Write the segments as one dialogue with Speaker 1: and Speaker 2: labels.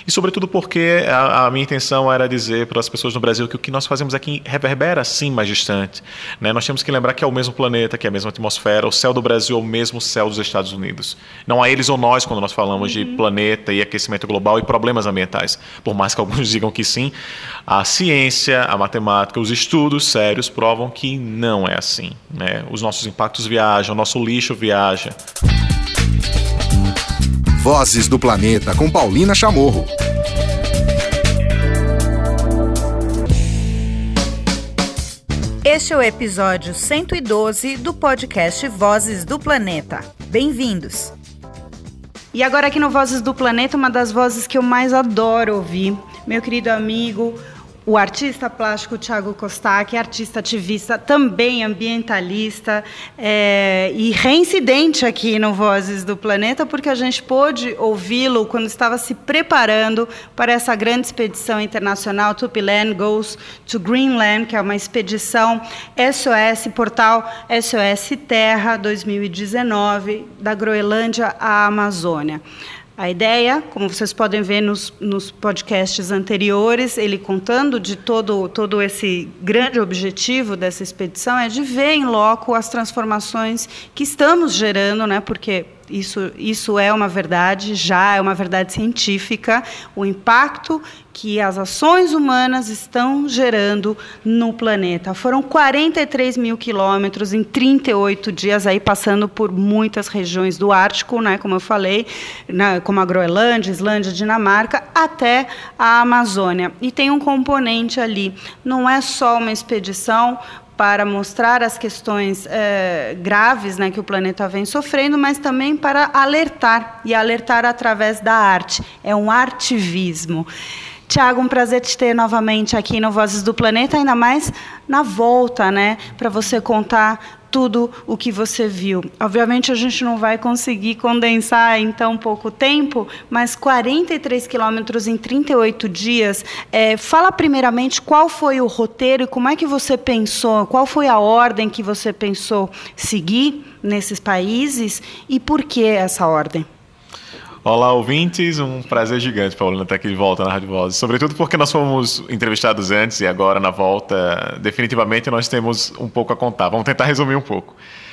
Speaker 1: E sobretudo porque a minha intenção era dizer para as pessoas no Brasil que o que nós fazemos aqui reverbera sim mais distante, né? Nós temos que lembrar que é o mesmo planeta, que é a mesma atmosfera, o céu do Brasil é o mesmo céu dos Estados Unidos. Não há eles ou nós quando nós falamos de planeta e aquecimento global e problemas ambientais. Por mais que alguns digam que sim, a ciência, a matemática, os estudos sérios provam que não é assim, né? Os nossos impactos viajam, o nosso lixo viaja.
Speaker 2: Vozes do Planeta, com Paulina Chamorro.
Speaker 3: Este é o episódio 112 do podcast Vozes do Planeta. Bem-vindos! E agora aqui no Vozes do Planeta, uma das vozes que eu mais adoro ouvir, meu querido amigo, o artista plástico Thiago Costak, artista ativista, também ambientalista, e reincidente aqui no Vozes do Planeta, porque a gente pôde ouvi-lo quando estava se preparando para essa grande expedição internacional Tupiland Goes to Greenland, que é uma expedição SOS, portal SOS Terra 2019, da Groenlândia à Amazônia. A ideia, como vocês podem ver nos podcasts anteriores, ele contando de todo esse grande objetivo dessa expedição, é de ver em loco as transformações que estamos gerando, né? Porque isso é uma verdade, já é uma verdade científica, o impacto que as ações humanas estão gerando no planeta. Foram 43 mil quilômetros em 38 dias, aí passando por muitas regiões do Ártico, né, como eu falei, como a Groenlândia, Islândia, Dinamarca, até a Amazônia. E tem um componente ali, não é só uma expedição para mostrar as questões graves, né, que o planeta vem sofrendo, mas também para alertar, e alertar através da arte. É um artivismo. Thiago, um prazer te ter novamente aqui no Vozes do Planeta, ainda mais na volta, né, para você contar tudo o que você viu. Obviamente, a gente não vai conseguir condensar em tão pouco tempo, mas 43 quilômetros em 38 dias. Fala primeiramente qual foi o roteiro e como é que você pensou, qual foi a ordem que você pensou seguir nesses países e por que essa ordem?
Speaker 1: Olá, ouvintes, um prazer gigante, Paulina, estar aqui de volta na Rádio Vozes. Sobretudo porque nós fomos entrevistados antes e agora na volta, definitivamente nós temos um pouco a contar. Vamos tentar resumir um pouco.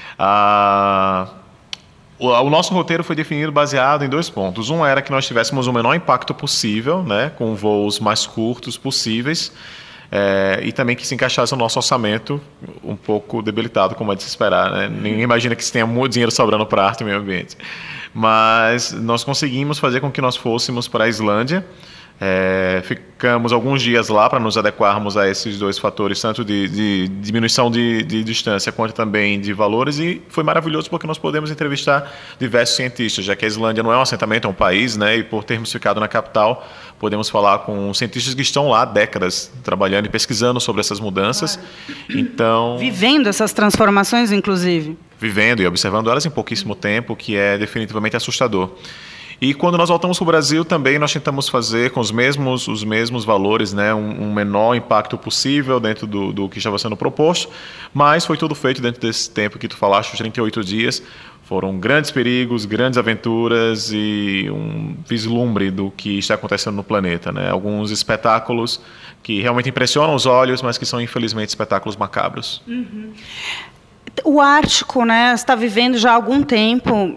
Speaker 1: O nosso roteiro foi definido baseado em 2 pontos. Um era que nós tivéssemos o menor impacto possível, né, com voos mais curtos possíveis, e também que se encaixasse no nosso orçamento um pouco debilitado, como é de se esperar, né? Ninguém imagina que se tenha muito dinheiro sobrando para arte e meio ambiente. Mas nós conseguimos fazer com que nós fôssemos para a Islândia. Ficamos alguns dias lá para nos adequarmos a esses 2 fatores, tanto de diminuição de distância quanto também de valores, e foi maravilhoso porque nós podemos entrevistar diversos cientistas, já que a Islândia não é um assentamento, é um país, né? E por termos ficado na capital, podemos falar com cientistas que estão lá há décadas trabalhando e pesquisando sobre essas mudanças. Então,
Speaker 3: vivendo essas transformações, inclusive.
Speaker 1: Vivendo e observando elas em pouquíssimo tempo, que é definitivamente assustador. E quando nós voltamos para o Brasil, também nós tentamos fazer com os mesmos valores, né, um menor impacto possível dentro do que estava sendo proposto, mas foi tudo feito dentro desse tempo que tu falaste, os 38 dias. Foram grandes perigos, grandes aventuras e um vislumbre do que está acontecendo no planeta, né? Alguns espetáculos que realmente impressionam os olhos, mas que são, infelizmente, espetáculos macabros.
Speaker 3: Uhum. O Ártico, né, está vivendo já há algum tempo,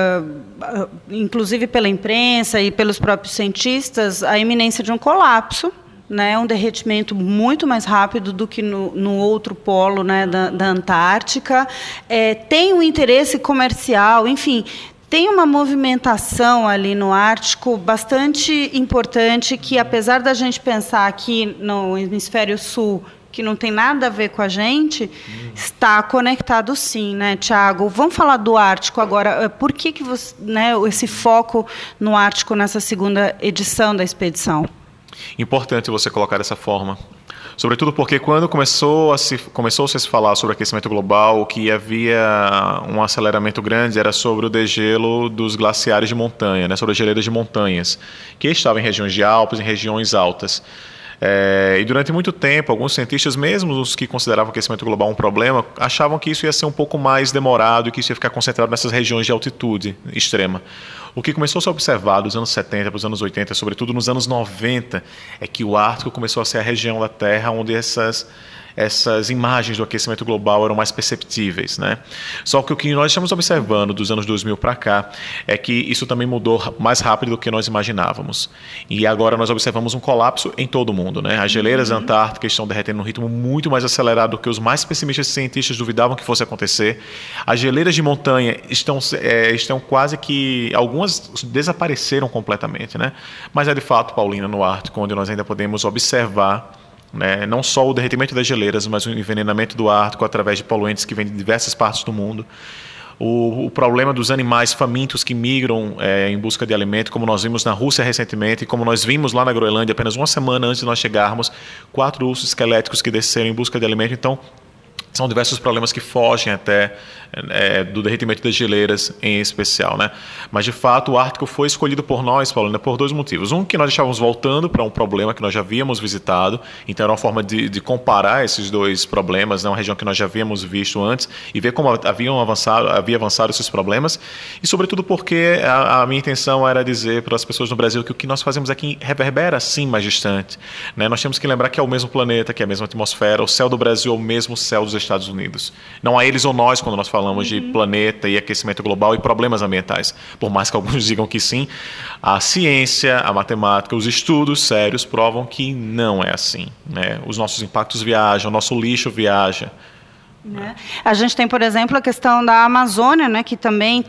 Speaker 3: inclusive pela imprensa e pelos próprios cientistas, a iminência de um colapso, né, um derretimento muito mais rápido do que no outro polo, né, da Antártica. Tem um interesse comercial, enfim, tem uma movimentação ali no Ártico bastante importante que, apesar da gente pensar aqui no hemisfério sul, que não tem nada a ver com a gente, está conectado sim, né, Thiago? Vamos falar do Ártico agora. Por que você, né, esse foco no Ártico nessa segunda edição da expedição?
Speaker 1: Importante você colocar dessa forma. Sobretudo porque quando começou-se a se falar sobre aquecimento global, o que havia um aceleramento grande era sobre o degelo dos glaciares de montanha, né, sobre as geleiras de montanhas, que estavam em regiões de Alpes, em regiões altas. E durante muito tempo, alguns cientistas, mesmo os que consideravam o aquecimento global um problema, achavam que isso ia ser um pouco mais demorado e que isso ia ficar concentrado nessas regiões de altitude extrema. O que começou a ser observado dos anos 70 para os anos 80, sobretudo nos anos 90, é que o Ártico começou a ser a região da Terra onde essas imagens do aquecimento global eram mais perceptíveis, né? Só que o que nós estamos observando dos anos 2000 para cá é que isso também mudou mais rápido do que nós imaginávamos. E agora nós observamos um colapso em todo o mundo, né? As geleiras antárticas estão derretendo num ritmo muito mais acelerado do que os mais pessimistas cientistas duvidavam que fosse acontecer. As geleiras de montanha estão quase que... Algumas desapareceram completamente, né? Mas é de fato, Paulina, no Ártico, onde nós ainda podemos observar, né, não só o derretimento das geleiras, mas o envenenamento do Ártico através de poluentes que vêm de diversas partes do mundo. O problema dos animais famintos que migram em busca de alimento, como nós vimos na Rússia recentemente, e como nós vimos lá na Groenlândia, apenas uma semana antes de nós chegarmos, 4 ursos esqueléticos que desceram em busca de alimento. Então, são diversos problemas que fogem até do derretimento das geleiras em especial, né? Mas, de fato, o Ártico foi escolhido por nós, Paulina, por 2 motivos. Um, que nós estávamos voltando para um problema que nós já havíamos visitado, então era uma forma de comparar esses 2 problemas, né? Uma região que nós já havíamos visto antes, e ver como havia avançado esses problemas, e, sobretudo, porque a minha intenção era dizer para as pessoas no Brasil que o que nós fazemos aqui reverbera, sim, mais distante, né? Nós temos que lembrar que é o mesmo planeta, que é a mesma atmosfera, o céu do Brasil é o mesmo céu dos Estados Unidos. Não há eles ou nós quando nós falamos de planeta e aquecimento global e problemas ambientais. Por mais que alguns digam que sim, a ciência, a matemática, os estudos sérios provam que não é assim, né? Os nossos impactos viajam, o nosso lixo viaja.
Speaker 3: Né? A gente tem, por exemplo, a questão da Amazônia, né, que também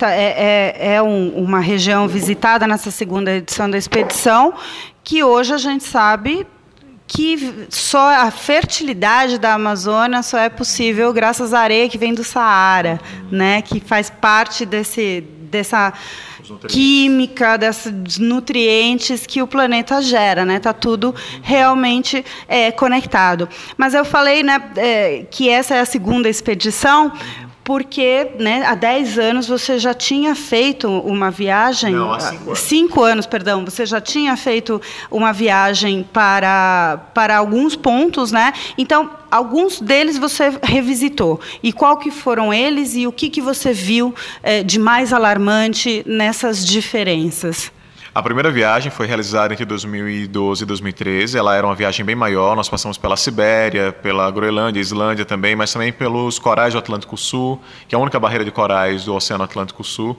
Speaker 3: uma região visitada nessa segunda edição da expedição, que hoje a gente sabe que só a fertilidade da Amazônia só é possível graças à areia que vem do Saara, né, que faz parte dessa química, desses nutrientes que o planeta gera, né? Tá tudo realmente conectado. Mas eu falei, né, que essa é a segunda expedição, porque, né, há 10 anos você já tinha feito uma viagem...
Speaker 1: Não, há 5 anos.
Speaker 3: 5 anos, perdão. Você já tinha feito uma viagem para alguns pontos, né? Então, alguns deles você revisitou. E qual que foram eles e o que você viu de mais alarmante nessas diferenças?
Speaker 1: A primeira viagem foi realizada entre 2012 e 2013. Ela era uma viagem bem maior. Nós passamos pela Sibéria, pela Groenlândia, Islândia também, mas também pelos corais do Atlântico Sul, que é a única barreira de corais do Oceano Atlântico Sul,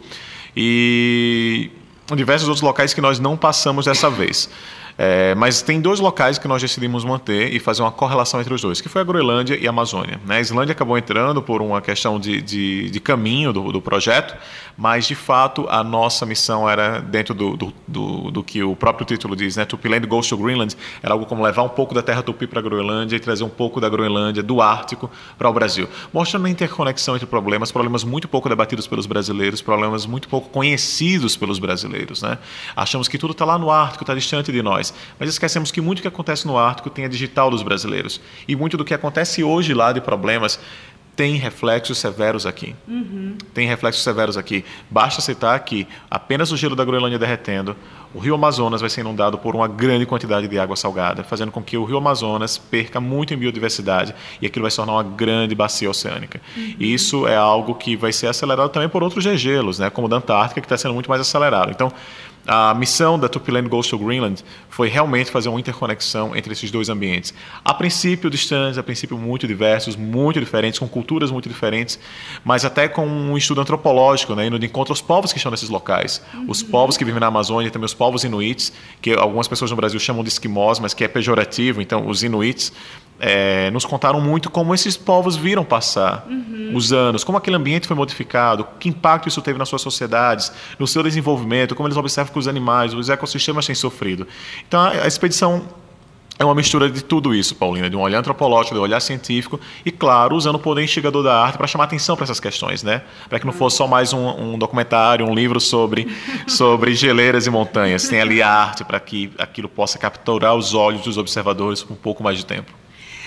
Speaker 1: e diversos outros locais que nós não passamos dessa vez. Mas tem 2 locais que nós decidimos manter e fazer uma correlação entre os 2, que foi a Groenlândia e a Amazônia, né? A Islândia acabou entrando por uma questão de caminho do projeto, mas, de fato, a nossa missão era, dentro do que o próprio título diz, né? Tupiland Goes to Greenland, era algo como levar um pouco da terra tupi para a Groenlândia e trazer um pouco da Groenlândia, do Ártico, para o Brasil, mostrando a interconexão entre problemas muito pouco debatidos pelos brasileiros, problemas muito pouco conhecidos pelos brasileiros, né? Achamos que tudo está lá no Ártico, está distante de nós, mas esquecemos que muito do que acontece no Ártico tem a digital dos brasileiros, e muito do que acontece hoje lá de problemas tem reflexos severos aqui. Tem reflexos severos aqui. Basta citar que apenas o gelo da Groenlândia derretendo, o rio Amazonas vai ser inundado por uma grande quantidade de água salgada, fazendo com que o rio Amazonas perca muito em biodiversidade, e aquilo vai se tornar uma grande bacia oceânica. E isso é algo que vai ser acelerado também por outros degelos, né, como o da Antártica, que está sendo muito mais acelerado. Então, a missão da Tupiland Goes to Greenland foi realmente fazer uma interconexão entre esses 2 ambientes. A princípio distantes, a princípio muito diversos, muito diferentes, com culturas muito diferentes, mas até com um estudo antropológico, né, indo de encontro aos povos que estão nesses locais. Os povos que vivem na Amazônia, também os povos inuits, que algumas pessoas no Brasil chamam de esquimós, mas que é pejorativo. Então, os inuits nos contaram muito como esses povos viram passar os anos, como aquele ambiente foi modificado, que impacto isso teve nas suas sociedades, no seu desenvolvimento, como eles observam que os animais, os ecossistemas têm sofrido. Então, a expedição é uma mistura de tudo isso, Paulina, de um olhar antropológico, de um olhar científico e, claro, usando o poder instigador da arte para chamar atenção para essas questões, né? Para que não fosse só mais um documentário, um livro sobre geleiras e montanhas. Tem ali a arte para que aquilo possa capturar os olhos dos observadores por um pouco mais de tempo.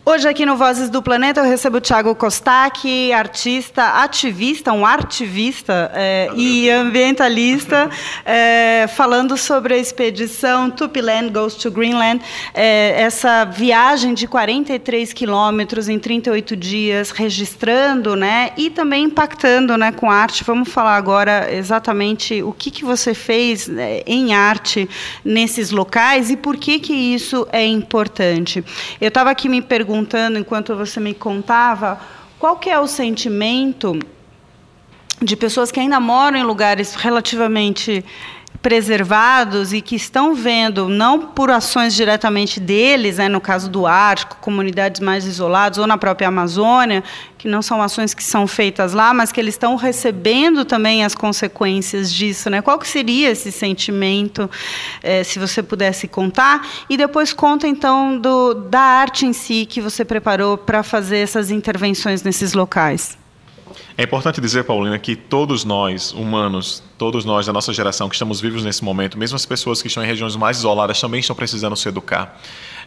Speaker 3: Hoje aqui no Vozes do Planeta eu recebo o Thiago Kostak, artista, ativista, um artivista e ambientalista, falando sobre a expedição Tupiland Goes to Greenland, essa viagem de 43 quilômetros em 38 dias, registrando, né, e também impactando, né, com arte. Vamos falar agora exatamente o que você fez em arte nesses locais e por que isso é importante. Eu estava aqui me perguntando, enquanto você me contava, qual que é o sentimento de pessoas que ainda moram em lugares relativamente preservados e que estão vendo, não por ações diretamente deles, no caso do Ártico, comunidades mais isoladas, ou na própria Amazônia, que não são ações que são feitas lá, mas que eles estão recebendo também as consequências disso, né? Qual que seria esse sentimento, se você pudesse contar? E depois conta, então, da arte em si que você preparou para fazer essas intervenções nesses locais.
Speaker 1: É importante dizer, Paulina, que todos nós, humanos, todos nós da nossa geração que estamos vivos nesse momento, mesmo as pessoas que estão em regiões mais isoladas, também estão precisando se educar.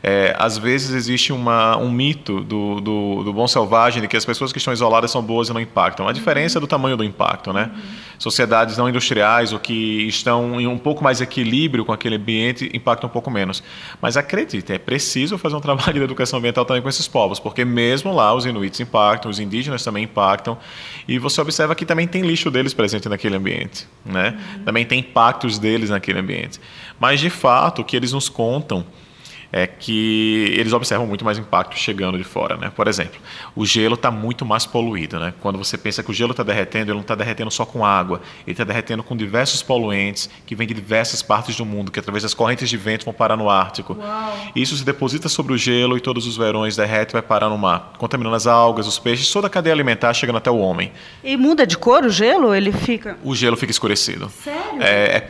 Speaker 1: Às vezes existe um mito do bom selvagem de que as pessoas que estão isoladas são boas e não impactam. A diferença é do tamanho do impacto, né? Sociedades não industriais ou que estão em um pouco mais equilíbrio com aquele ambiente impactam um pouco menos. Mas acredite, é preciso fazer um trabalho de educação ambiental também com esses povos, porque mesmo lá os inuits impactam, os indígenas também impactam, e você observa que também tem lixo deles presente naquele ambiente, né? Também tem impactos deles naquele ambiente. Mas, de fato, o que eles nos contam é que eles observam muito mais impacto chegando de fora, né? Por exemplo, o gelo está muito mais poluído, né? Quando você pensa que o gelo está derretendo, ele não está derretendo só com água, ele está derretendo com diversos poluentes que vêm de diversas partes do mundo, que através das correntes de vento vão parar no Ártico. Uau. Isso se deposita sobre o gelo e todos os verões derrete e vai parar no mar, contaminando as algas, os peixes, toda a cadeia alimentar chegando até o homem.
Speaker 3: E muda de cor o gelo? Ele fica...
Speaker 1: O gelo fica escurecido.
Speaker 3: Sério?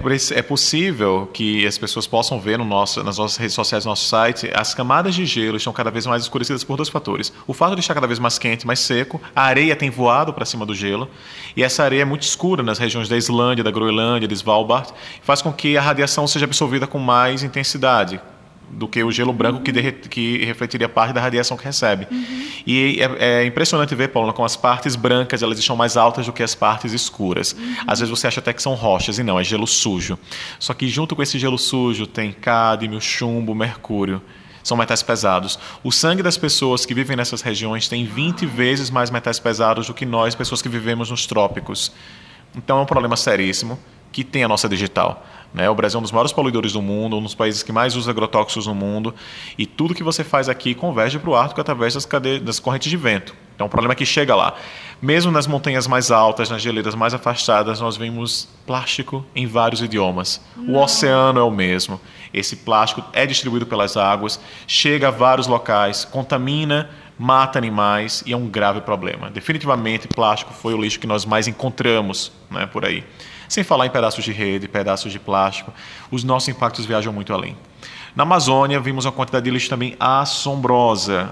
Speaker 1: É possível que as pessoas possam ver nas nossas redes sociais, no nosso site, as camadas de gelo estão cada vez mais escurecidas por dois fatores. O fato de estar cada vez mais quente, mais seco, a areia tem voado para cima do gelo, e essa areia é muito escura nas regiões da Islândia, da Groenlândia, de Svalbard, faz com que a radiação seja absorvida com mais intensidade do que o gelo branco que refletiria parte da radiação que recebe. E é impressionante ver, Paula, como as partes brancas elas estão mais altas do que as partes escuras. Às vezes você acha até que são rochas, e não, é gelo sujo. Só que junto com esse gelo sujo tem cádmio, chumbo, mercúrio. São metais pesados. O sangue das pessoas que vivem nessas regiões tem 20 vezes mais metais pesados do que nós, pessoas que vivemos nos trópicos. Então é um problema seríssimo que tem a nossa digital. O Brasil é um dos maiores poluidores do mundo, um dos países que mais usa agrotóxicos no mundo, e tudo que você faz aqui converge para o Ártico através das correntes de vento. Então, o problema é que chega lá. Mesmo nas montanhas mais altas, nas geleiras mais afastadas, nós vemos plástico em vários idiomas. Não. O oceano é o mesmo. Esse plástico é distribuído pelas águas, chega a vários locais, contamina, mata animais e é um grave problema. Definitivamente, plástico foi o lixo que nós mais encontramos, por aí. Sem falar em pedaços de rede, pedaços de plástico, os nossos impactos viajam muito além. Na Amazônia, vimos uma quantidade de lixo também assombrosa.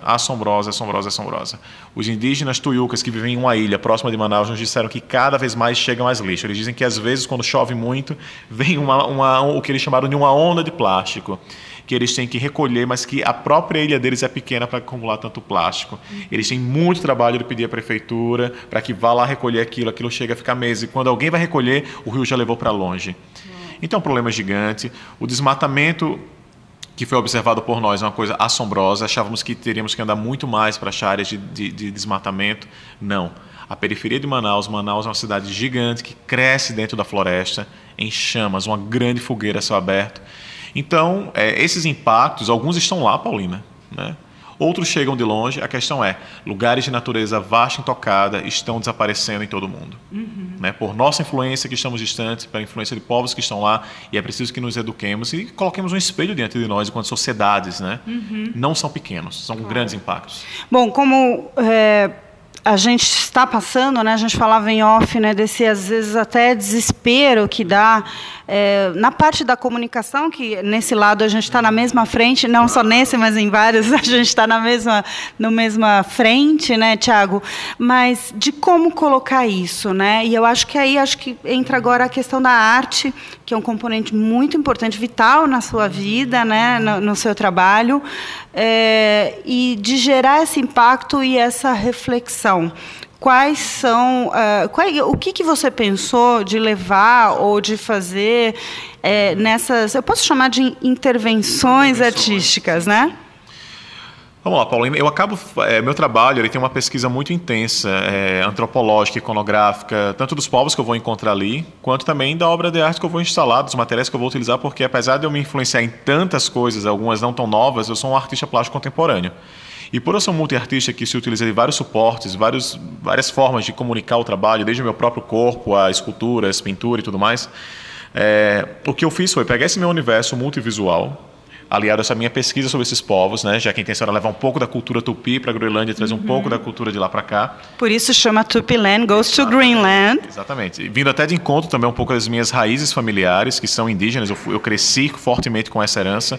Speaker 1: Os indígenas tuiucas que vivem em uma ilha próxima de Manaus nos disseram que cada vez mais chega mais lixo. Eles dizem que às vezes, quando chove muito, vem o que eles chamaram de uma onda de plástico, que eles têm que recolher, mas que a própria ilha deles é pequena para acumular tanto plástico. Eles têm muito trabalho de pedir à prefeitura para que vá lá recolher aquilo chega a ficar meses. E quando alguém vai recolher, o rio já levou para longe. Então, é um problema gigante. O desmatamento que foi observado por nós é uma coisa assombrosa. Achávamos que teríamos que andar muito mais para achar áreas de desmatamento. Não. A periferia de Manaus é uma cidade gigante que cresce dentro da floresta, em chamas, uma grande fogueira a céu aberto. Então, esses impactos, alguns estão lá, Paulina, Outros chegam de longe. A questão é, lugares de natureza vasta e intocada estão desaparecendo em todo o mundo. Por nossa influência que estamos distantes, pela influência de povos que estão lá, e é preciso que nos eduquemos e coloquemos um espelho diante de nós enquanto sociedades. Não são pequenos, são grandes impactos.
Speaker 3: Bom, como a gente está passando, né? A gente falava em off, né? Desse, às vezes, até desespero que dá na parte da comunicação, que nesse lado a gente está na mesma frente, não só nesse, mas em vários, a gente está na mesma frente, né, Tiago? Mas de como colocar isso, né? E eu acho que aí entra agora a questão da arte, que é um componente muito importante, vital na sua vida, né, no seu trabalho, e de gerar esse impacto e essa reflexão. Quais são... o que você pensou de levar ou de fazer nessas... Eu posso chamar de intervenções artísticas, né?
Speaker 1: Vamos lá, Paulina. Meu trabalho ele tem uma pesquisa muito intensa, antropológica, iconográfica, tanto dos povos que eu vou encontrar ali, quanto também da obra de arte que eu vou instalar, dos materiais que eu vou utilizar, porque apesar de eu me influenciar em tantas coisas, algumas não tão novas, eu sou um artista plástico contemporâneo. E por eu ser um multiartista que se utiliza de vários suportes, várias formas de comunicar o trabalho, desde o meu próprio corpo, a esculturas, pintura e tudo mais, o que eu fiz foi pegar esse meu universo multivisual, aliado a essa minha pesquisa sobre esses povos, né, já que a intenção era levar um pouco da cultura tupi para a Groenlândia e trazer um pouco da cultura de lá para cá.
Speaker 3: Por isso chama Tupiland Goes to Greenland.
Speaker 1: Exatamente. E vindo até de encontro também um pouco das minhas raízes familiares, que são indígenas, eu cresci fortemente com essa herança,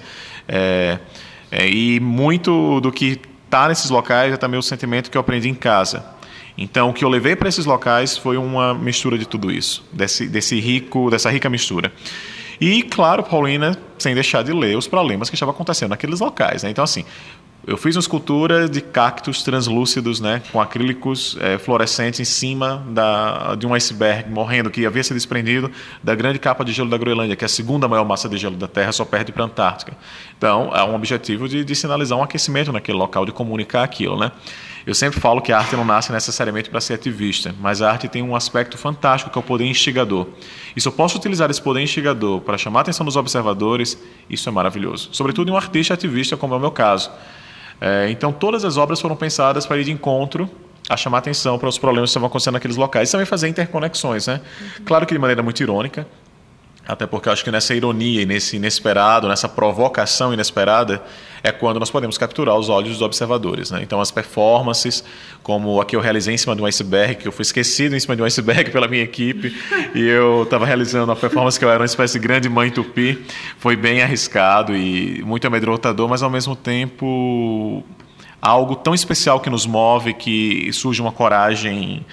Speaker 1: e muito do que está nesses locais é também o sentimento que eu aprendi em casa. Então, o que eu levei para esses locais foi uma mistura de tudo isso, dessa rica mistura. E, claro, Paulina, sem deixar de ler os problemas que estavam acontecendo naqueles locais, né? Então, assim, eu fiz uma escultura de cactos translúcidos, né, com acrílicos fluorescentes em cima de um iceberg morrendo, que havia se desprendido da grande capa de gelo da Groenlândia, que é a segunda maior massa de gelo da Terra, só perde para a Antártica. Então, há um objetivo de sinalizar um aquecimento naquele local, de comunicar aquilo, né? Eu sempre falo que a arte não nasce necessariamente para ser ativista, mas a arte tem um aspecto fantástico, que é o poder instigador. E se eu posso utilizar esse poder instigador para chamar a atenção dos observadores, isso é maravilhoso. Sobretudo em um artista ativista, como é o meu caso. Então, todas as obras foram pensadas para ir de encontro a chamar a atenção para os problemas que estavam acontecendo naqueles locais. E também fazer interconexões, né? Claro que de maneira muito irônica, até porque eu acho que nessa ironia e nesse inesperado, nessa provocação inesperada, é quando nós podemos capturar os olhos dos observadores, né? Então, as performances, como a que eu realizei em cima de um iceberg, que eu fui esquecido em cima de um iceberg pela minha equipe, e eu estava realizando uma performance que eu era uma espécie de grande mãe tupi, foi bem arriscado e muito amedrontador, mas ao mesmo tempo algo tão especial que nos move, que surge uma coragem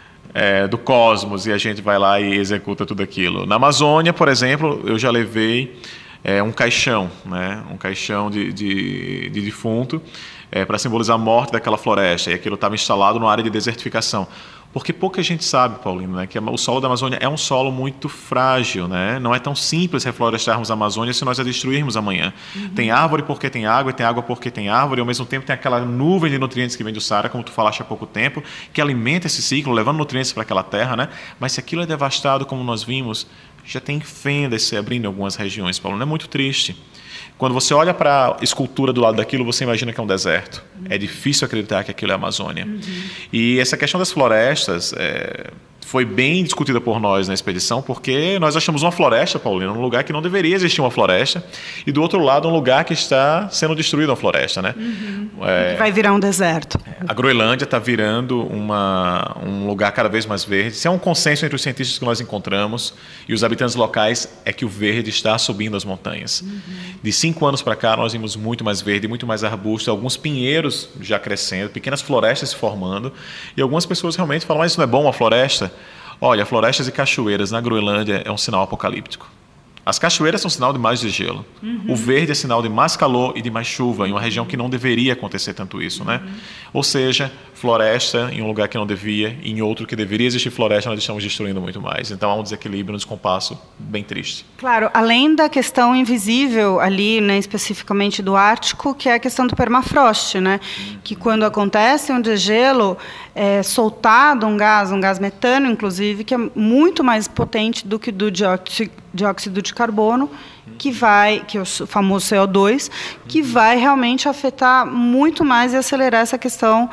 Speaker 1: do cosmos, e a gente vai lá e executa tudo aquilo. Na Amazônia, por exemplo, eu já levei um caixão, né? Um caixão de defunto, para simbolizar a morte daquela floresta, e aquilo estava instalado numa área de desertificação. Porque pouca gente sabe, Paulino, né, que o solo da Amazônia é um solo muito frágil, né? Não é tão simples reflorestarmos a Amazônia se nós a destruirmos amanhã. Tem árvore porque tem água, e tem água porque tem árvore, e ao mesmo tempo tem aquela nuvem de nutrientes que vem do Saara, como tu falaste há pouco tempo, que alimenta esse ciclo, levando nutrientes para aquela terra, né? Mas se aquilo é devastado, como nós vimos, já tem fendas se abrindo em algumas regiões, Paulo. É muito triste. Quando você olha para a escultura do lado daquilo, você imagina que é um deserto. É difícil acreditar que aquilo é a Amazônia. E essa questão das florestas foi bem discutida por nós na expedição, porque nós achamos uma floresta, Paulina, num lugar que não deveria existir uma floresta, e do outro lado um lugar que está sendo destruído uma floresta, né?
Speaker 3: Vai virar um deserto.
Speaker 1: A Groenlândia está virando um lugar cada vez mais verde. Isso é um consenso entre os cientistas que nós encontramos e os habitantes locais, é que o verde está subindo as montanhas. De 5 anos para cá, nós vimos muito mais verde, muito mais arbusto, alguns pinheiros já crescendo, pequenas florestas se formando, e algumas pessoas realmente falam, mas isso não é bom, uma floresta? Olha, florestas e cachoeiras na Groenlândia é um sinal apocalíptico. As cachoeiras são sinal de mais gelo. O verde é sinal de mais calor e de mais chuva, em uma região que não deveria acontecer tanto isso, né? Ou seja, floresta em um lugar que não devia, em outro que deveria existir floresta, nós estamos destruindo muito mais. Então há um desequilíbrio, um descompasso bem triste.
Speaker 3: Claro, além da questão invisível ali, né, especificamente do Ártico, que é a questão do permafrost, né? Que quando acontece um degelo, é soltado um gás metano, inclusive, que é muito mais potente do que do dióxido de carbono, que é o famoso CO2, que vai realmente afetar muito mais e acelerar essa questão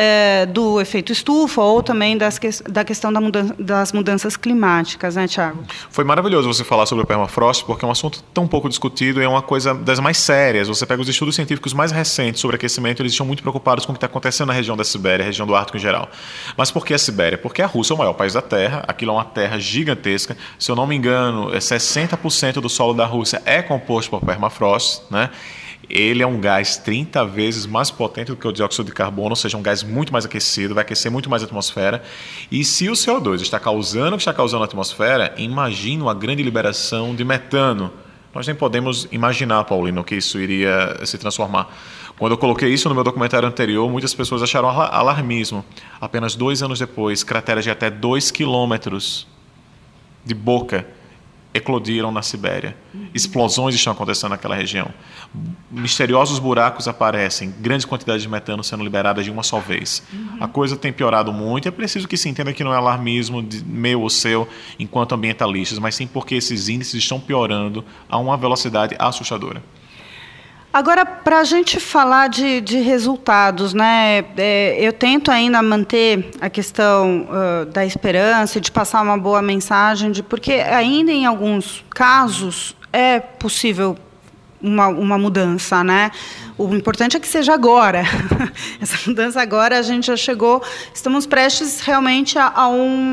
Speaker 3: do efeito estufa ou também da questão das mudanças climáticas, né, Tiago?
Speaker 1: Foi maravilhoso você falar sobre o permafrost, porque é um assunto tão pouco discutido e é uma coisa das mais sérias. Você pega os estudos científicos mais recentes sobre aquecimento, eles estão muito preocupados com o que está acontecendo na região da Sibéria, região do Ártico em geral. Mas por que a Sibéria? Porque a Rússia é o maior país da Terra, aquilo é uma terra gigantesca. Se eu não me engano, 60% do solo da Rússia é composto por permafrost, né? Ele é um gás 30 vezes mais potente do que o dióxido de carbono, ou seja, um gás muito mais aquecido, vai aquecer muito mais a atmosfera. E se o CO2 está causando o que está causando na atmosfera, imagina uma grande liberação de metano. Nós nem podemos imaginar, Paulino, que isso iria se transformar. Quando eu coloquei isso no meu documentário anterior, muitas pessoas acharam alarmismo. Apenas 2 anos depois, crateras de até 2 quilômetros de boca eclodiram na Sibéria. Explosões estão acontecendo naquela região. Misteriosos buracos aparecem, grandes quantidades de metano sendo liberadas de uma só vez. A coisa tem piorado muito e é preciso que se entenda que não é alarmismo meu ou seu enquanto ambientalistas, mas sim porque esses índices estão piorando a uma velocidade assustadora.
Speaker 3: Agora, para a gente falar de resultados, né, eu tento ainda manter a questão da esperança, de passar uma boa mensagem, porque ainda em alguns casos é possível uma mudança, né? O importante é que seja agora. Essa mudança agora, a gente já chegou, estamos prestes realmente a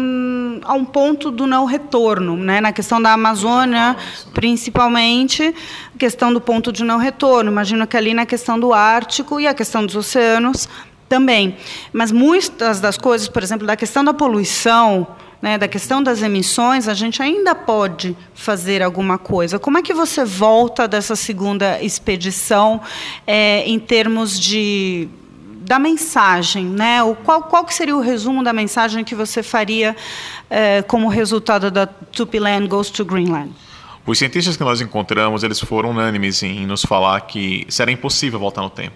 Speaker 3: um ponto do não retorno, né? Na questão da Amazônia, principalmente, a questão do ponto de não retorno. Imagino que ali na questão do Ártico e a questão dos oceanos também. Mas muitas das coisas, por exemplo, da questão da poluição, né, da questão das emissões, a gente ainda pode fazer alguma coisa. Como é que você volta dessa segunda expedição em termos da mensagem, né? Qual que seria o resumo da mensagem que você faria como resultado da Tupiland Goes to Greenland?
Speaker 1: Os cientistas que nós encontramos, eles foram unânimes em nos falar que será impossível voltar no tempo.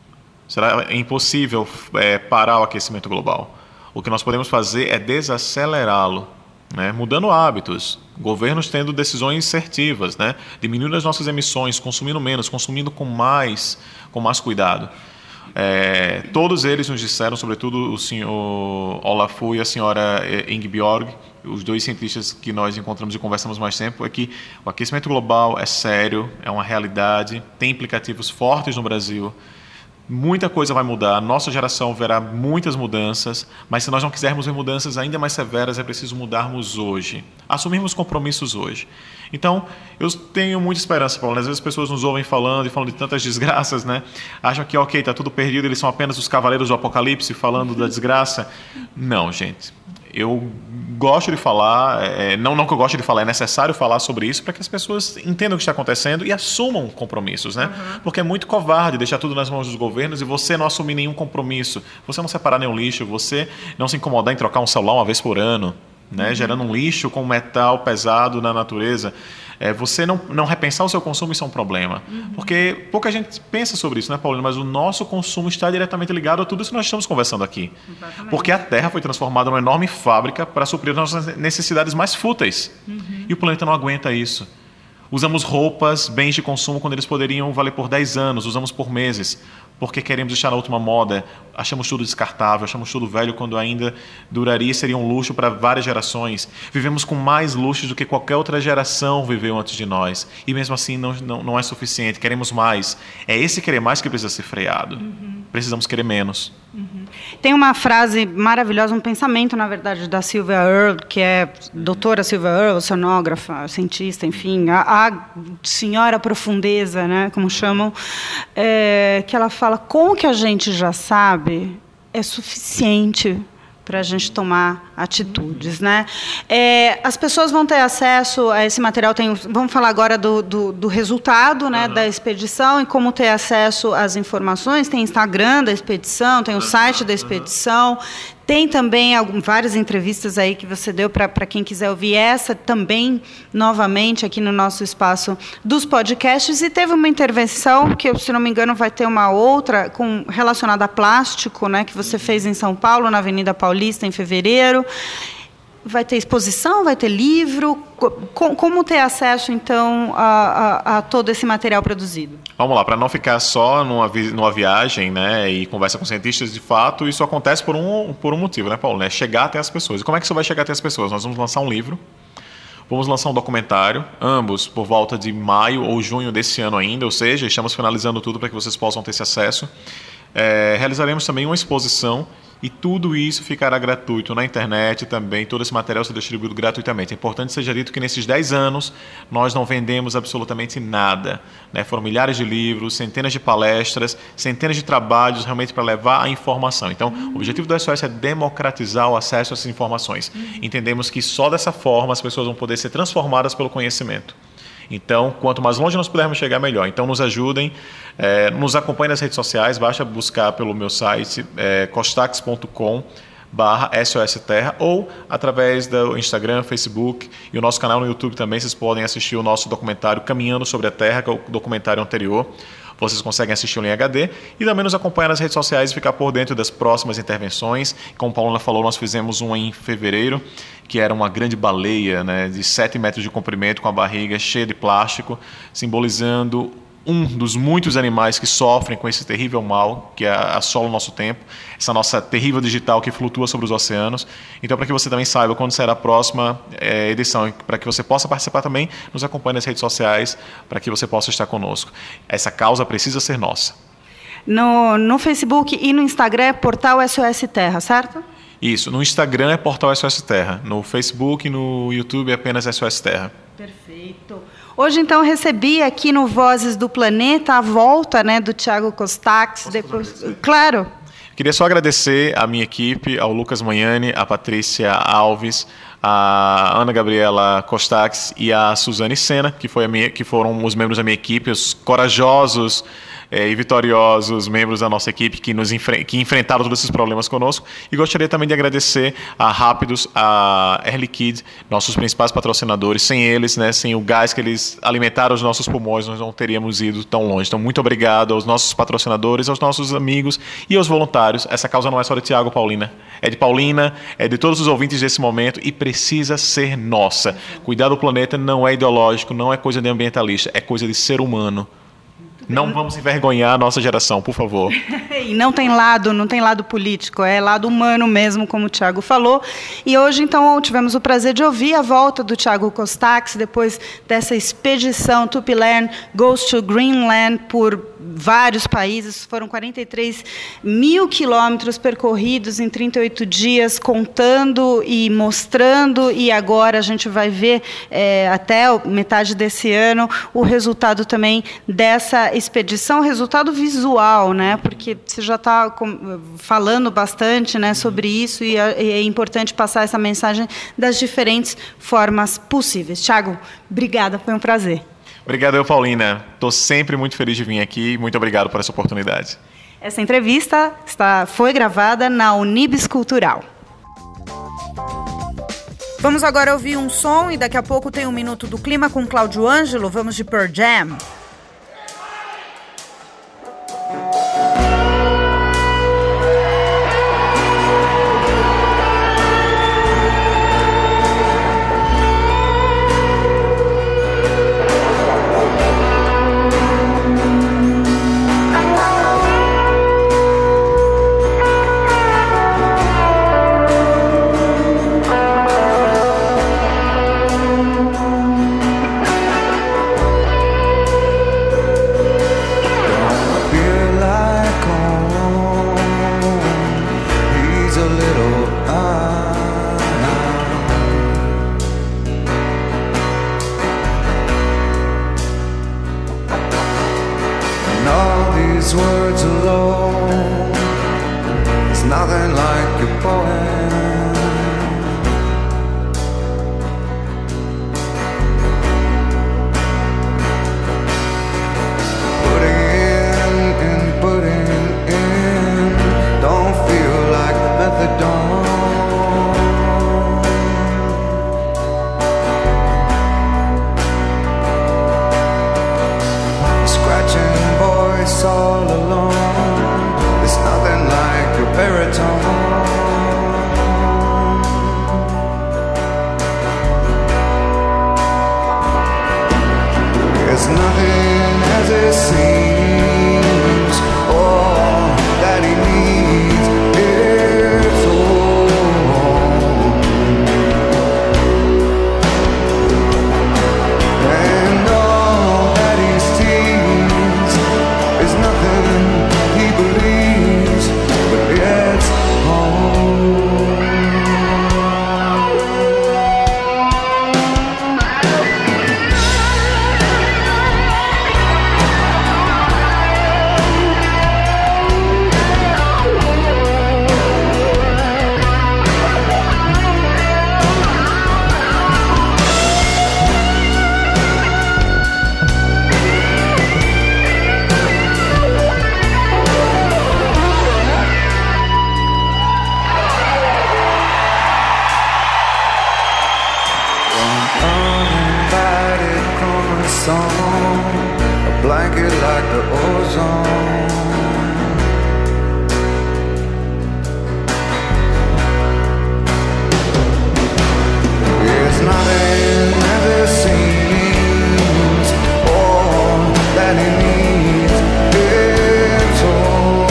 Speaker 1: Será impossível parar o aquecimento global. O que nós podemos fazer é desacelerá-lo, né? Mudando hábitos, governos tendo decisões assertivas, né? Diminuindo as nossas emissões, consumindo menos, consumindo com mais cuidado. Todos eles nos disseram, sobretudo o senhor Olafur e a senhora Ingeborg, os 2 cientistas que nós encontramos e conversamos mais tempo, é que o aquecimento global é sério, é uma realidade, tem implicativos fortes no Brasil. Muita coisa vai mudar, nossa geração verá muitas mudanças, mas se nós não quisermos ver mudanças ainda mais severas, é preciso mudarmos hoje, assumirmos compromissos hoje. Então, eu tenho muita esperança, Paulo. Às vezes as pessoas nos ouvem falando de tantas desgraças, né? Acham que, ok, está tudo perdido, eles são apenas os cavaleiros do apocalipse falando da desgraça. Não, gente. Eu gosto de falar, não que eu gosto de falar, é necessário falar sobre isso para que as pessoas entendam o que está acontecendo e assumam compromissos, né? Porque é muito covarde deixar tudo nas mãos dos governos e você não assumir nenhum compromisso, você não separar nenhum lixo, você não se incomodar em trocar um celular uma vez por ano, né? Gerando um lixo com metal pesado na natureza. Você não repensar o seu consumo, isso é um problema. Porque pouca gente pensa sobre isso, né, Paulino? Mas o nosso consumo está diretamente ligado a tudo isso que nós estamos conversando aqui. Exatamente. Porque a Terra foi transformada numa enorme fábrica para suprir as nossas necessidades mais fúteis. E o planeta não aguenta isso. Usamos roupas, bens de consumo, quando eles poderiam valer por 10 anos, usamos por meses, porque queremos estar na última moda, achamos tudo descartável, achamos tudo velho quando ainda duraria e seria um luxo para várias gerações. Vivemos com mais luxos do que qualquer outra geração viveu antes de nós. E mesmo assim não é suficiente, queremos mais. É esse querer mais que precisa ser freado. Precisamos querer menos.
Speaker 3: Tem uma frase maravilhosa, um pensamento, na verdade, da Sylvia Earle, que é doutora Sylvia Earle, oceanógrafa, cientista, enfim, a senhora profundeza, né, como chamam, que ela fala, com o que a gente já sabe, é suficiente para a gente tomar atitudes, né? As pessoas vão ter acesso a esse material. Vamos falar agora do resultado, né, da expedição e como ter acesso às informações. Tem Instagram da expedição, tem o site da expedição. Tem também várias entrevistas aí que você deu para quem quiser ouvir essa também, novamente, aqui no nosso espaço dos podcasts. E teve uma intervenção, que, se não me engano, vai ter uma outra relacionada a plástico, né, que você fez em São Paulo, na Avenida Paulista, em fevereiro. vai ter exposição, vai ter livro? Como ter acesso, então, a todo esse material produzido?
Speaker 1: Vamos lá, para não ficar só numa viagem, né, e conversa com cientistas, de fato, isso acontece por um motivo, né, Paulo? É chegar até as pessoas. E como é que isso vai chegar até as pessoas? Nós vamos lançar um livro, vamos lançar um documentário, ambos por volta de maio ou junho desse ano ainda, ou seja, estamos finalizando tudo para que vocês possam ter esse acesso. Realizaremos também uma exposição e tudo isso ficará gratuito na internet também, todo esse material será distribuído gratuitamente. É importante que seja dito que nesses 10 anos nós não vendemos absolutamente nada, né? Foram milhares de livros, centenas de palestras, centenas de trabalhos realmente para levar a informação. Então, o objetivo do SOS é democratizar o acesso a essas informações. Entendemos que só dessa forma as pessoas vão poder ser transformadas pelo conhecimento. Então, quanto mais longe nós pudermos chegar, melhor. Então, nos ajudem, nos acompanhem nas redes sociais, basta buscar pelo meu site, costax.com/SOS Terra, ou através do Instagram, Facebook e o nosso canal no YouTube também, vocês podem assistir o nosso documentário Caminhando sobre a Terra, que é o documentário anterior. Vocês conseguem assistir em HD e também nos acompanhar nas redes sociais e ficar por dentro das próximas intervenções. Como a Paulina falou, nós fizemos uma em fevereiro, que era uma grande baleia, né, de 7 metros de comprimento, com a barriga cheia de plástico, simbolizando um dos muitos animais que sofrem com esse terrível mal que assola o nosso tempo, essa nossa terrível digital que flutua sobre os oceanos. Então, para que você também saiba quando será a próxima edição, para que você possa participar também, nos acompanhe nas redes sociais, para que você possa estar conosco. Essa causa precisa ser nossa.
Speaker 3: No Facebook e no Instagram é Portal SOS Terra, certo?
Speaker 1: Isso, no Instagram é Portal SOS Terra, no Facebook e no YouTube é apenas SOS Terra.
Speaker 3: Perfeito. Hoje, então, recebi aqui no Vozes do Planeta a volta, né, do Thiago Costax. Claro.
Speaker 1: Queria só agradecer à minha equipe, ao Lucas Magnani, à Patrícia Alves, a Ana Gabriela Costax e a Suzane Sena, que foram os membros da minha equipe, os corajosos e vitoriosos membros da nossa equipe que enfrentaram todos esses problemas conosco. E gostaria também de agradecer a Rápidos, a Air Liquide, nossos principais patrocinadores. Sem eles, né, sem o gás que eles alimentaram os nossos pulmões, nós não teríamos ido tão longe. Então, muito obrigado aos nossos patrocinadores, aos nossos amigos e aos voluntários. Essa causa não é só de Tiago, Paulina. É de Paulina, é de todos os ouvintes desse momento e precisa ser nossa. Cuidar do planeta não é ideológico, não é coisa de ambientalista, é coisa de ser humano. Não vamos envergonhar a nossa geração, por favor.
Speaker 3: E não tem lado político, é lado humano mesmo, como o Thiago falou. E hoje, então, tivemos o prazer de ouvir a volta do Thiago Costax, depois dessa expedição Tupilearn Goes to Greenland por vários países. Foram 43 mil quilômetros percorridos em 38 dias, contando e mostrando, e agora a gente vai ver até metade desse ano o resultado também dessa expedição, resultado visual, né? Porque você já está falando bastante, né, sobre isso, e é importante passar essa mensagem das diferentes formas possíveis. Thiago, obrigada, foi um prazer.
Speaker 1: Obrigado, Paulina. Estou sempre muito feliz de vir aqui. Muito obrigado por essa oportunidade.
Speaker 3: Essa entrevista foi gravada na Unibis Cultural. Vamos agora ouvir um som e daqui a pouco tem um minuto do clima com Cláudio Ângelo. Vamos de Pearl Jam.
Speaker 4: All alone, there's nothing like your baritone. goes on. It's nothing as it seems, all that it needs. It's all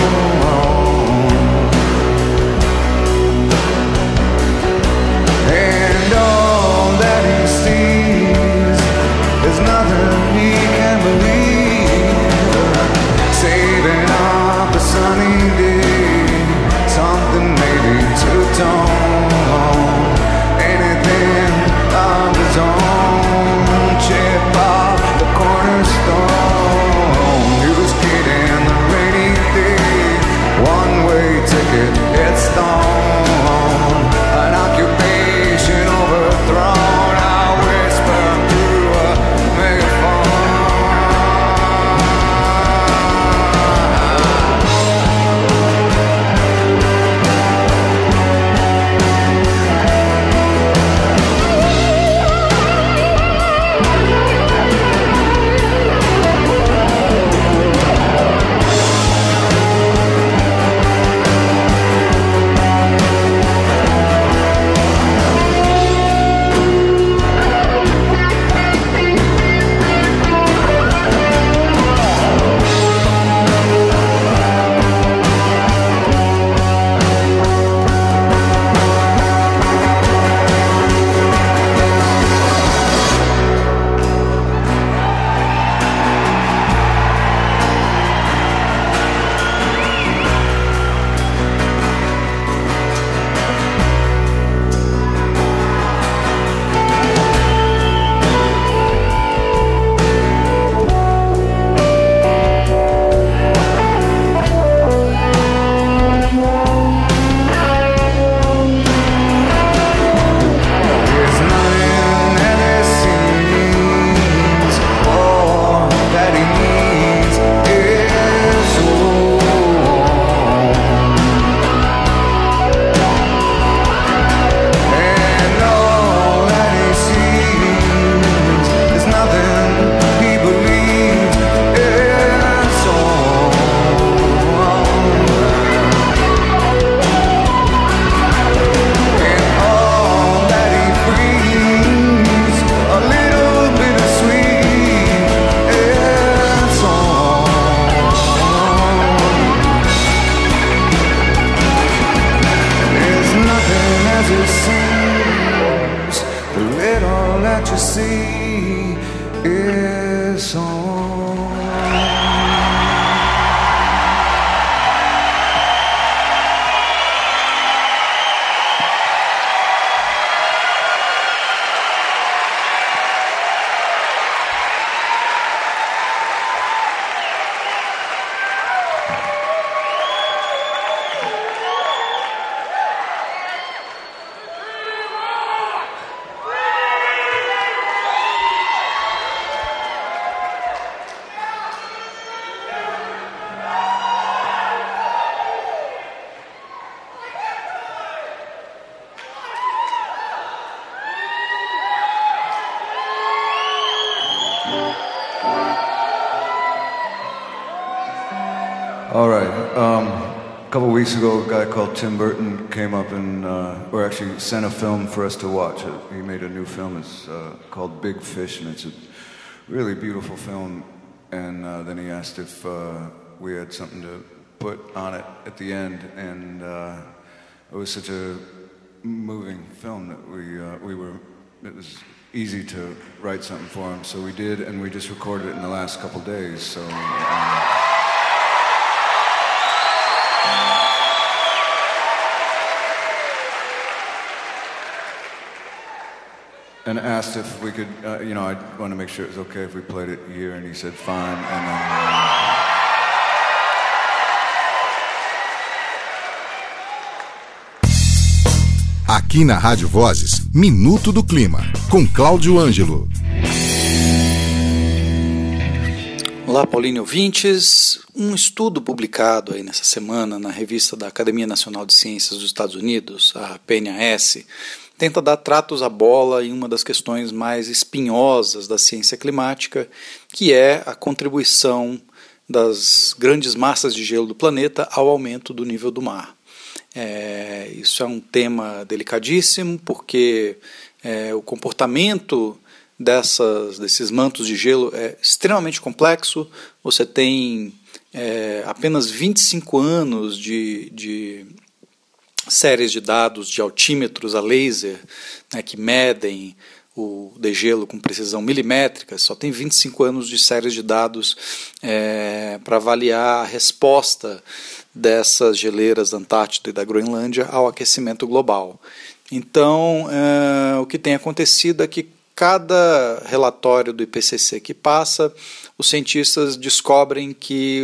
Speaker 4: and all that he sees is nothing he can believe. Saving up a sunny day, something maybe to tone anything of his own. Chip off the cornerstone. He was kidding the rainy day. One-way ticket, it's stone. An occupation overthrown. I whisper through a megaphone. It's nothing as it seems, all that he needs is home. And all that he sees is nothing he believes is home. And all that he breathes, a little bit of sweet and song. There's nothing as it seems. The little that you see is song. All right. A couple weeks ago, a guy called Tim Burton came up and, or actually sent a film for us to watch. He made a new film. It's called Big Fish, and it's a really beautiful film. And then he asked if we had something to put on it at the end, and it was such a moving film that it was easy to write something for him. So we did, and we just recorded it in the last couple days. So. And asked if we could, I wanted to make sure it was okay if we played it here, and he said fine, and then...
Speaker 2: Aqui na Rádio Vozes, Minuto do Clima, com Cláudio Ângelo.
Speaker 5: Olá, Paulinho ouvintes. Um estudo publicado aí nessa semana na revista da Academia Nacional de Ciências dos Estados Unidos, a PNAS, tenta dar tratos à bola em uma das questões mais espinhosas da ciência climática, que é a contribuição das grandes massas de gelo do planeta ao aumento do nível do mar. Isso é um tema delicadíssimo, porque o comportamento desses mantos de gelo é extremamente complexo. Você tem apenas 25 anos de séries de dados de altímetros a laser, né, que medem o degelo com precisão milimétrica. Só tem 25 anos de séries de dados para avaliar a resposta dessas geleiras da Antártida e da Groenlândia ao aquecimento global. Então, o que tem acontecido é que cada relatório do IPCC que passa, os cientistas descobrem que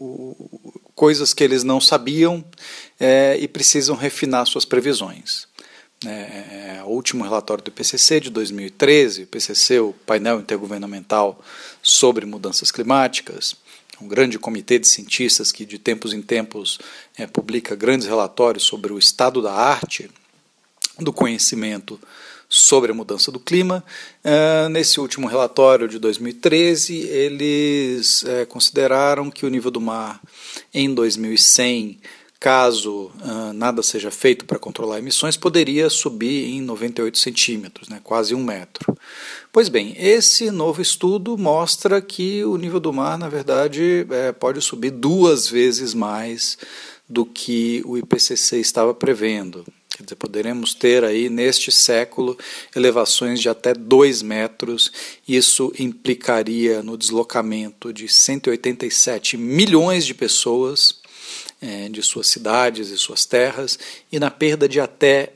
Speaker 5: coisas que eles não sabiam e precisam refinar suas previsões. O último relatório do IPCC de 2013, o IPCC, o Painel Intergovernamental sobre Mudanças Climáticas, um grande comitê de cientistas que de tempos em tempos publica grandes relatórios sobre o estado da arte do conhecimento sobre a mudança do clima. Nesse último relatório de 2013, eles consideraram que o nível do mar em 2100, caso nada seja feito para controlar emissões, poderia subir em 98 centímetros, quase 1 metro. Pois bem, esse novo estudo mostra que o nível do mar, na verdade, pode subir 2 vezes mais do que o IPCC estava prevendo. Quer dizer, poderemos ter aí neste século elevações de até 2 metros. Isso implicaria no deslocamento de 187 milhões de pessoas de suas cidades e suas terras, e na perda de até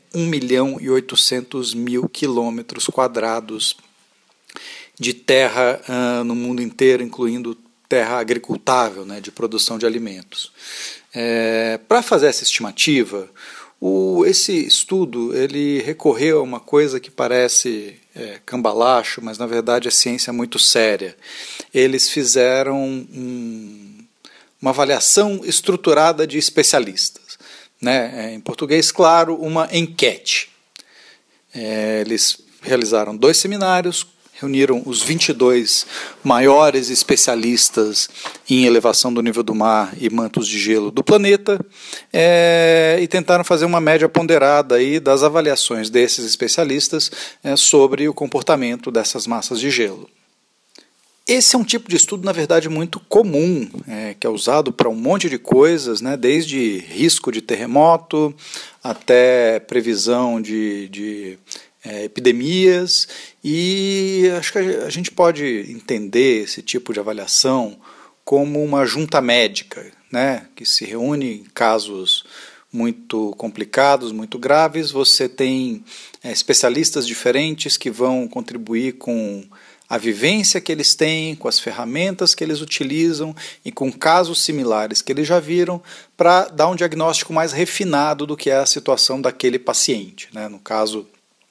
Speaker 5: 1.800.000 quilômetros quadrados de terra no mundo inteiro, incluindo terra agricultável, de produção de alimentos. Para fazer essa estimativa, esse estudo ele recorreu a uma coisa que parece cambalacho, mas na verdade a ciência é muito séria. Eles fizeram uma avaliação estruturada de especialistas. Em português, claro, uma enquete. Eles realizaram 2 seminários, reuniram os 22 maiores especialistas em elevação do nível do mar e mantos de gelo do planeta e tentaram fazer uma média ponderada aí das avaliações desses especialistas sobre o comportamento dessas massas de gelo. Esse é um tipo de estudo, na verdade, muito comum, que é usado para um monte de coisas, desde risco de terremoto até previsão de epidemias, e acho que a gente pode entender esse tipo de avaliação como uma junta médica, que se reúne em casos muito complicados, muito graves. Você tem especialistas diferentes que vão contribuir com a vivência que eles têm, com as ferramentas que eles utilizam e com casos similares que eles já viram, para dar um diagnóstico mais refinado do que é a situação daquele paciente. No caso,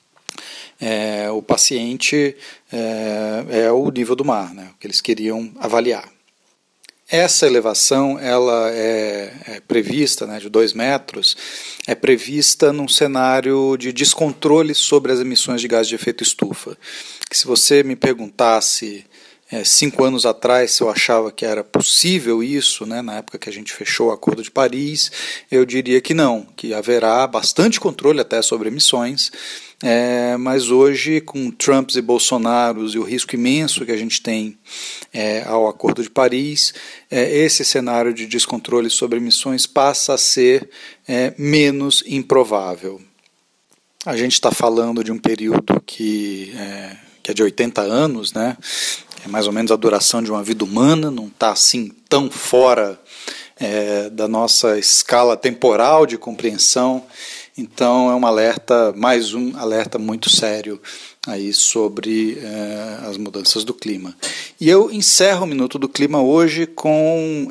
Speaker 5: o paciente é o nível do mar, o que eles queriam avaliar. Essa elevação ela é prevista, de 2 metros, é prevista num cenário de descontrole sobre as emissões de gás de efeito estufa. Que se você me perguntasse 5 anos atrás se eu achava que era possível isso, na época que a gente fechou o Acordo de Paris, eu diria que não, que haverá bastante controle até sobre emissões, mas hoje, com Trumps e Bolsonaros e o risco imenso que a gente tem ao Acordo de Paris, esse cenário de descontrole sobre emissões passa a ser menos improvável. A gente está falando de um período que é de 80 anos, é mais ou menos a duração de uma vida humana, não está assim tão fora da nossa escala temporal de compreensão. Então é um alerta, mais um alerta muito sério aí sobre as mudanças do clima. E eu encerro o Minuto do Clima hoje com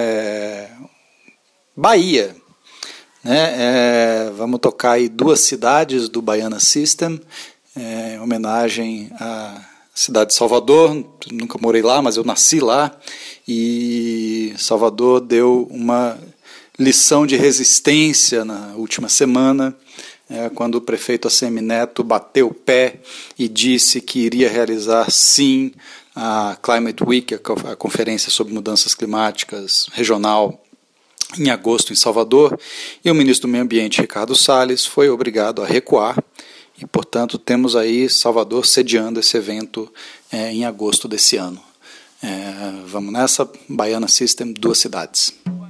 Speaker 5: Bahia. Vamos tocar aí 2 cidades do Baiana System, em homenagem à cidade de Salvador. Nunca morei lá, mas eu nasci lá, e Salvador deu uma lição de resistência na última semana, quando o prefeito ACM Neto bateu o pé e disse que iria realizar sim a Climate Week, a conferência sobre mudanças climáticas regional, em agosto em Salvador, e o ministro do Meio Ambiente, Ricardo Salles, foi obrigado a recuar, e, portanto, temos aí Salvador sediando esse evento em agosto desse ano. Vamos nessa, Baiana System, 2 cidades.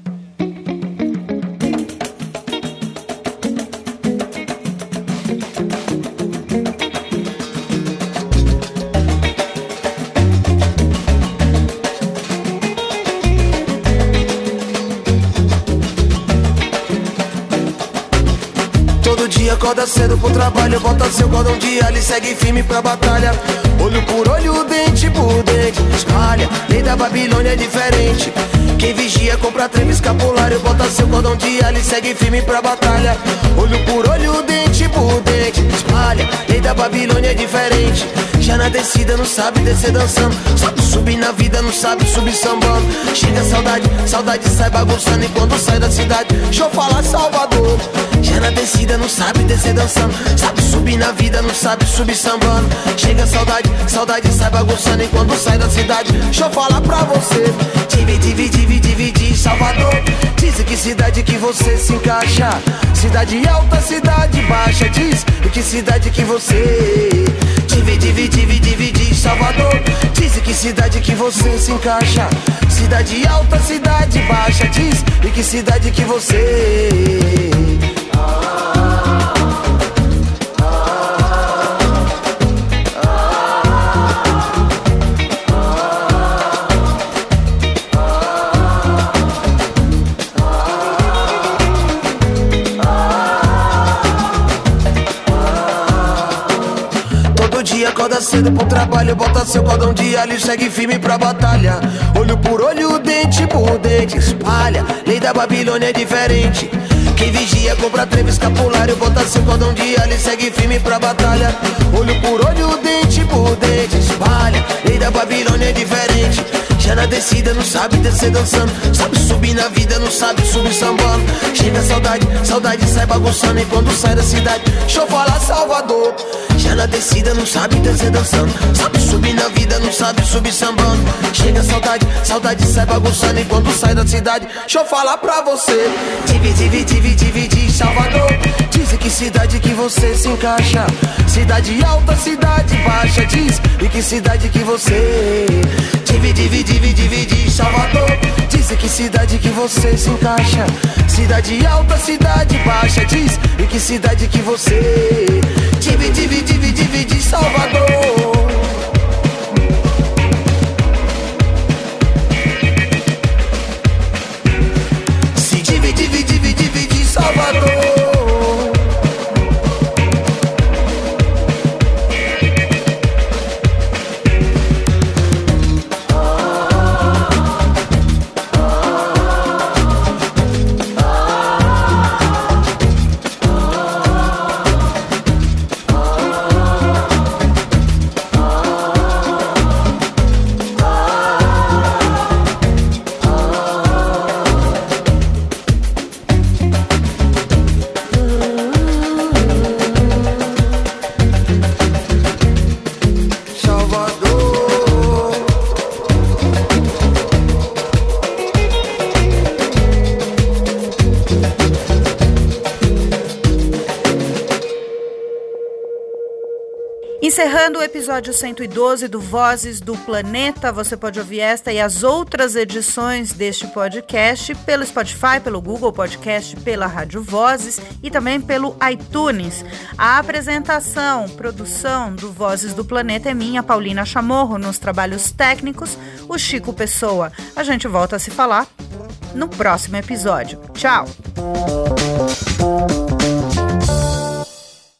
Speaker 6: Acorda cedo pro trabalho, bota seu cordão de alho e segue firme pra batalha. Olho por olho, dente por dente, espalha, lei da Babilônia é diferente. Quem vigia compra treme escapulário, bota seu cordão de alho e segue firme pra batalha. Olho por olho, dente por dente, espalha, lei da Babilônia é diferente. Já na descida não sabe descer dançando, sabe subir na vida, não sabe subir sambando. Chega saudade, saudade sai bagunçando, e quando sai da cidade, deixa eu falar Salvador. Já na descida não sabe descer dançando, sabe subir na vida, não sabe subir sambando. Chega saudade, saudade sai bagunçando, e quando sai da cidade, deixa eu falar pra você. Divide, Salvador. Diz que cidade que você se encaixa, cidade alta, cidade baixa. Diz em que cidade que você divide, Salvador. Diz que cidade que você se encaixa, cidade alta, cidade baixa. Diz em que cidade que você acorda cedo pro trabalho, bota seu cordão de alho e segue firme pra batalha. Olho por olho, dente por dente, espalha, lei da Babilônia é diferente. Quem vigia compra treve escapulário, bota seu cordão de alho e segue firme pra batalha. Olho por olho, dente por dente, espalha, lei da Babilônia é diferente. Já na descida não sabe descer dançando, sabe subir na vida, não sabe subir sambando. Chega saudade, saudade sai bagunçando, e quando sai da cidade, deixa eu falar Salvador. Já na descida não sabe descer dançando, sabe subir na vida, não sabe subir sambando. Chega saudade, saudade sai bagunçando, e quando sai da cidade, deixa eu falar pra você. Divide, Salvador. Diz em que cidade que você se encaixa, cidade alta, cidade baixa. Diz em que cidade que você divide, Salvador. Diz em que cidade que você se encaixa, cidade alta, cidade baixa. Diz em que cidade que você divide, Salvador. Se divide, Salvador.
Speaker 3: Encerrando o episódio 112 do Vozes do Planeta, você pode ouvir esta e as outras edições deste podcast pelo Spotify, pelo Google Podcast, pela Rádio Vozes e também pelo iTunes. A apresentação, produção do Vozes do Planeta é minha, Paulina Chamorro, nos trabalhos técnicos, o Chico Pessoa. A gente volta a se falar no próximo episódio. Tchau!